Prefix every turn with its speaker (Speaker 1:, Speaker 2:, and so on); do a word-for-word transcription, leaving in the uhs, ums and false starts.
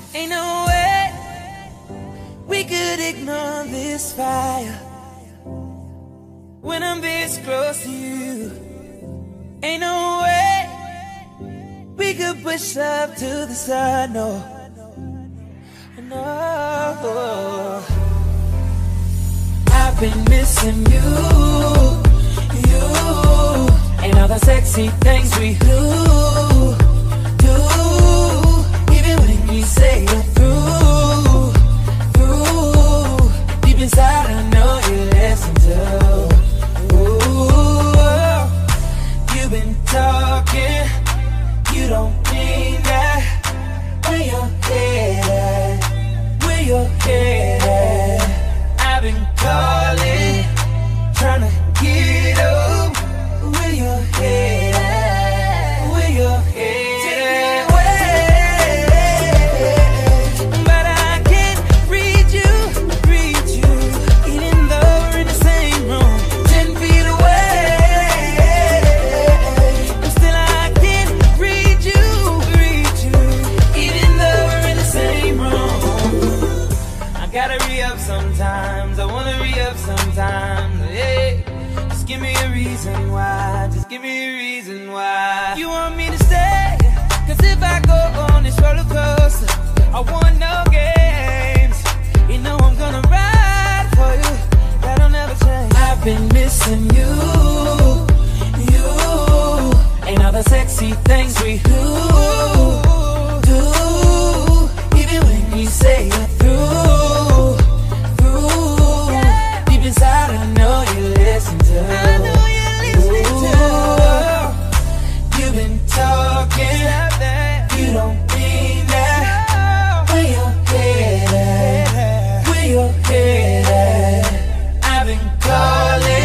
Speaker 1: Ain't no way we could ignore this fire when I'm this close to you. Ain't no way we could push up to the sun, no, no. I've been missing you, you, and all the sexy things we do, do. Even when you say you're through, through, deep inside I know you listen to. Ooh, you've been talking, you don't mean that. Where your head at? Where your head at? I've been calling, trying to get up. Where your head at? Where your head at? But I can't read you, read you, even though we're in the same room, ten feet away. And still I can't read you, read you, even though we're in the same room. I gotta re-up sometimes, I wanna re-up sometimes, hey. Just give me a reason why, just give me a reason why. You want me to stay? Cause if I go on this roller coaster, I want no games. You know I'm gonna ride for you, that'll never change. I've been missing you, you, and all the sexy things we do, do. Even when you say you're through, through, deep inside I know you listen to. I know you're listening to. You've been talking, you don't mean that. Where your head at? Where your head at? I've been calling.